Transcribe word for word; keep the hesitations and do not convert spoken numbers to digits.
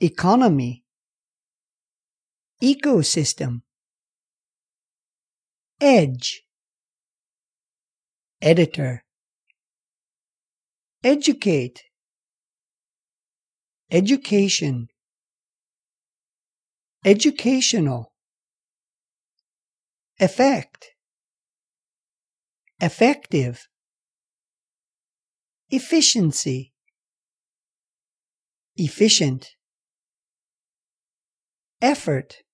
economy, ecosystem, edge, editor, educate, education, educational, effect, effective, efficiency, efficient, effort,